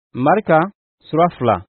Marika sura 2.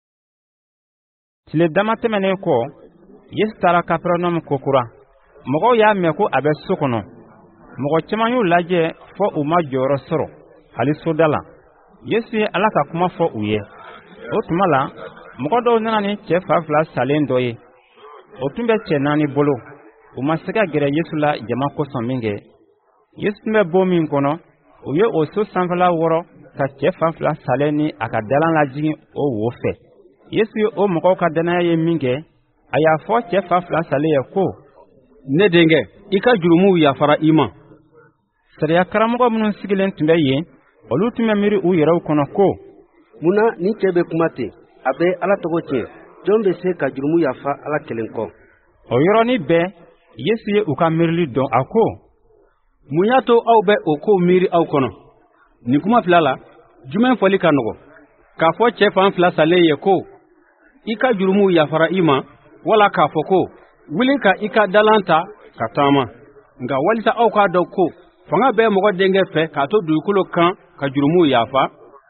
Tile dama tɛmɛnen kɔ, Yesu taara Kaperenawum kokura. Mɔgɔw y'a mɛn ko a bɛ so kɔnɔ. Mɔgɔ caman y'u lajɛ fɔ u ma jɔyɔrɔ sɔrɔ hali soda la. Yesu ye Ala ka kuma fɔ u ye. O tuma la, mɔgɔ dɔw nana ni cɛ 2 fila salen dɔ ye. O tun bɛ cɛ 4 bolo. U ma se ka gɛrɛ Yesu la jama kosɔn min kɛ. Yesu tun bɛ bon min kɔnɔ, u ye o so sanfɛla wɔrɔ ka cɛ 2 fila salen ni a ka dalan lajigin o wo fɛ. Yesu ye o mɔgɔw ka danaya ye min kɛ, a y'a fɔ cɛ 2 fila salen ye ko, ne denkɛ, i ka jurumuw yafara i ma. Sariya karamɔgɔ minnu sigilen tun bɛ yen, olu tun bɛ miiri u yɛrɛw kɔnɔ ko, munna ni cɛ bɛ kuma ten, a bɛ Ala tɔgɔ tiɲɛ, jɔn bɛ se ka jurumu yafa Ala kelen kɔ? O yɔrɔnin bɛɛ, Yesu ye u ka miirili dɔn, a ko, mun y'a to aw bɛ o kow miiri aw kɔnɔ? Nin kuma fila la, jumɛn fɔli ka nɔgɔ? K'a fɔ cɛ 2 fila salen ye ko, i ka jurumuw yafara i ma, wala k'a fɔ ko, wuli ka i ka dalan ta ka taama. Nka walisa aw k'a dɔn ko, fanga bɛ mɔgɔ denkɛ fɛ k'a to dugukolo kan ka jurumuw yafa.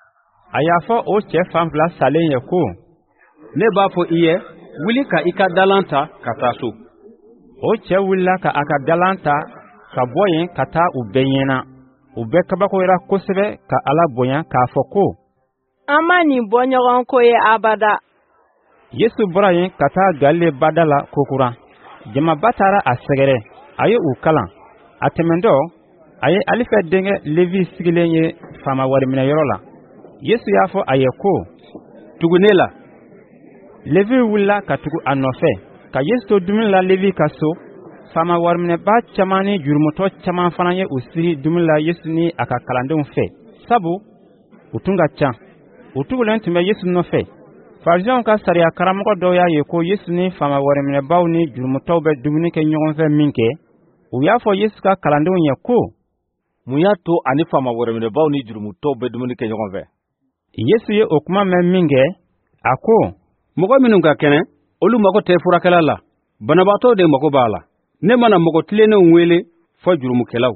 A y'a fɔ o cɛ 2 fila salen ye ko, ne b'a fɔ i ye, wuli ka i ka dalan ta ka taa so. O cɛ wulila ka a ka dalan ta ka bɔ yen ka taa u bɛɛ ɲɛna. U bɛɛ kabakoyara kosɛbɛ ka Ala bonya k'a fɔ ko, an ma nin bɔ ɲɔgɔn ko ye abada. Yesu bɔra yen ka taa Galile bada la kokura. Jamaba taara a sɛgɛrɛ, a ye u kalan. A tɛmɛntɔ, a ye Alifɛ denkɛ Levi sigilen ye faama wariminɛyɔrɔ la. Yesu y'a fɔ a ye ko, tugu ne la. Levi wulila ka tugu a nɔfɛ. Ka Yesu to dumuni la Levi ka so, faama wariminɛba caman ni jurumutɔ caman fana ye u sigi dumuni la Yesu ni a ka kalandenw fɛ. Sabu, u tun ka ca. U tugulen tun bɛ Yesu nɔfɛ. Farisɛnw ka sariya karamɔgɔ dɔw y'a ye ko Yesu ni faama wariminɛbaw ni jurumutɔw bɛ dumuni kɛ ɲɔgɔn fɛ min kɛ, u y'a fɔ Yesu ka kalandenw ye ko, mun y'a to ani faama wariminɛbaw ni jurumutɔw bɛ dumuni kɛ ɲɔgɔn fɛ? Yesu ye o kuma mɛn min kɛ, a ko, mɔgɔ minnu ka kɛnɛ, olu mago tɛ furakɛla la, banabaatɔw de mago b'a la. Ne mana mɔgɔ tilennenw wele fɔ jurumukɛlaw.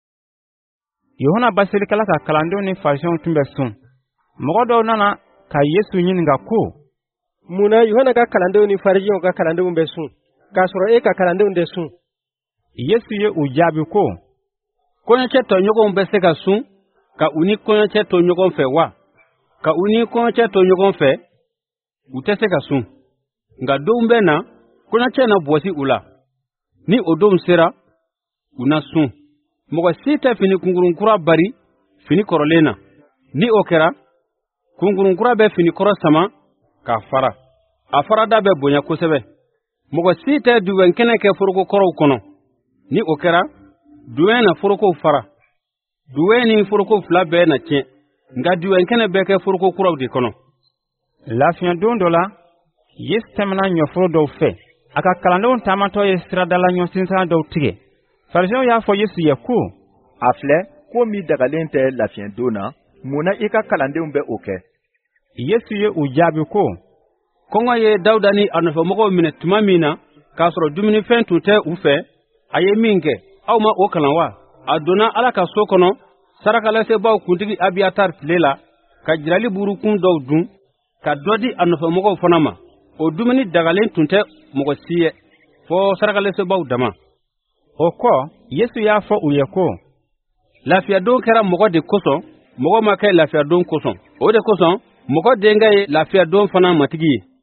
Yohana basilikɛla ka kalandenw ni Farisɛnw tun bɛ sun. Mɔgɔ dɔw nana ka Yesu ɲininka ko, munna Yohana ka kalandenw ni Farisɛnw ka kalandenw bɛ sun, k'a sɔrɔ e ka kalandenw tɛ sun? Yesu ye u jaabi ko, kɔɲɔcɛ tɔɲɔgɔnw bɛ se ka sun ka u ni kɔɲɔcɛ to ɲɔgɔn fɛ wa? Ka u ni kɔɲɔcɛ to ɲɔgɔn fɛ, u tɛ se ka sun. Nka donw bɛ na, kɔɲɔcɛ na bɔsi u la. Ni o donw sera, u na sun. Mɔgɔ si tɛ fini kunkurun kura bari fini kɔrɔlen na. Ni o kɛra, kunkurun kura bɛ fini kɔrɔ sama k'a fara. A farada bɛ bonya kosɛbɛ. Mɔgɔ si tɛ duwɛn kɛnɛ kɛ foroko kɔrɔw kɔnɔ. Ni o kɛra, duwɛn na forokow fara. Duwɛn ni foroko 2 bɛɛ na tiɲɛ. Nka duwɛn kɛnɛ bɛ kɛ foroko kuraw de kɔnɔ. Lafiya don dɔ la, Yesu tɛmɛna ɲɔforo dɔw fɛ. A ka kalandenw taamatɔ ye siradala ɲɔsinsan dɔw tigɛ. Farisɛnw y'a fɔ Yesu ye ko, a filɛ, ko min dagalen tɛ lafiya don na, munna i ka kalandenw bɛ o kɛ? Yesu ye u jaabi ko, kɔngɔ ye Dawuda ni a nɔfɛmɔgɔw minɛ tuma min na, k'a sɔrɔ dumunifɛn tun tɛ u fɛ, a ye min kɛ, aw ma o kalan wa? A donna Ala ka so kɔnɔ, sarakalasebaaw kuntigi Abiyatar tile la, ka jirali burukun dɔw dun, ka dɔ di a nɔfɛmɔgɔw fana ma. O dumuni dagalen tun tɛ mɔgɔ si ye, fɔ sarakalasebaaw dama. O kɔ, Yesu y'a fɔ u ye ko, lafiyadon kɛra mɔgɔ de kosɔn, mɔgɔ ma kɛ lafiyadon kosɔn. O de kosɔn, mɔgɔ denkɛ ye lafiyadon fana matigi ye.